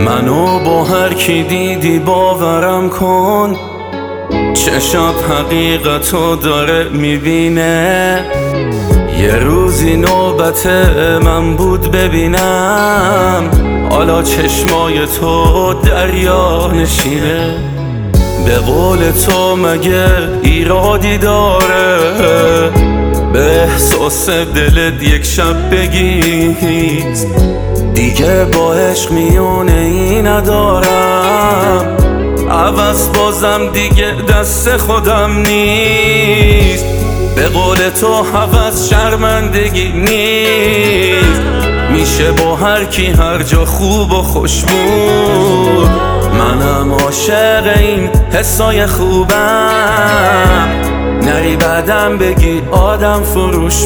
منو با هر کی دیدی باورم کن، چشات حقیقتو داره میبینه. یه روزی نوبت من بود ببینم، حالا چشمای تو دریا نشینه. به قول تو مگه ایرادی داره به احساس دلت یک شب بگی دیگه با عشق میونه ای ندارم؟ عوض بازم دیگه دست خودم نیست. به قول تو هوس شرمندگی نیست، میشه با هر کی هر جا خوب و خوش بود. منم عاشق این حسای خوبم، نری بعدم بگی آدم فروش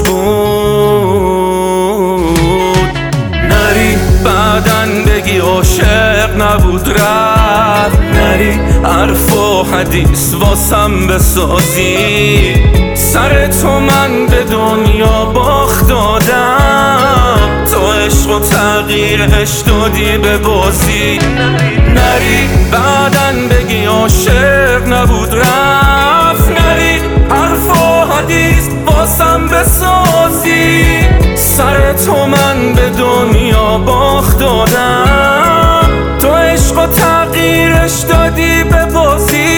بود. نری بعدن بگی عاشق نبود رفت، نری حرف و حدیث واسم بسازی. سر تو من به دنیا باخت دادم، تو عشق و تغییرش دادی به بازی. نری بعدن بگی عاشق نبود رفت، نری حرف و حدیث واسم بسازی. سر تو من به دنیا باخت دادم، تو عشق و تغییرش دادی به بازی.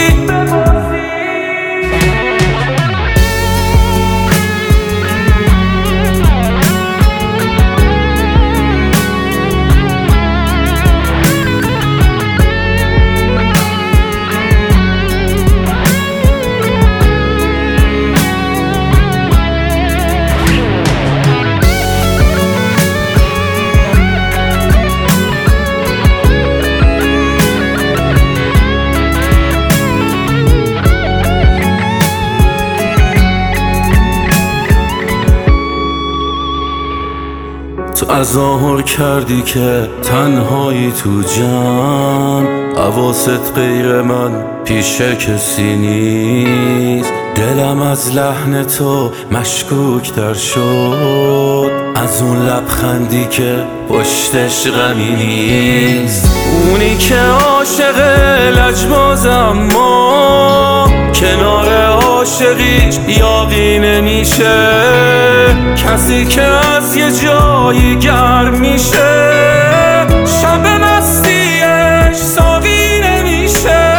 تو تظاهر کردی که تنهایی تو جمع، حواست غیر من پیش کسی نیست. دلم از لحن تو مشکوک تر شد، از اون لبخندی که پشتش غمی نیست. اونی که عاشق لجباز اما کنار عاشقیش یاغی نمیشه، کسی که از یه جایی گرم میشه شب مستیش ساقی نمیشه.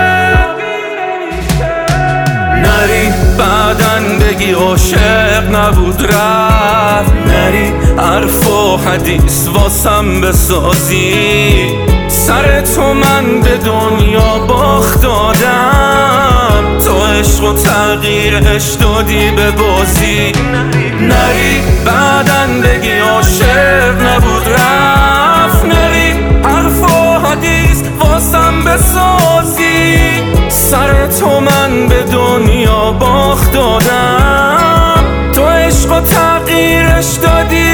نری بعدن بگی عاشق نبود رفت، نری حرف و حدیث واسم بسازی. سر تو من به دنیا باخت دادم، تو عشق و تغییرش دادی به بازی. نری بعدن بگی عاشق نبود رفت، نری حرف و حدیث واسم بسازی. سر تو من به دنیا باخت دادم، تو عشق و تغییرش دادی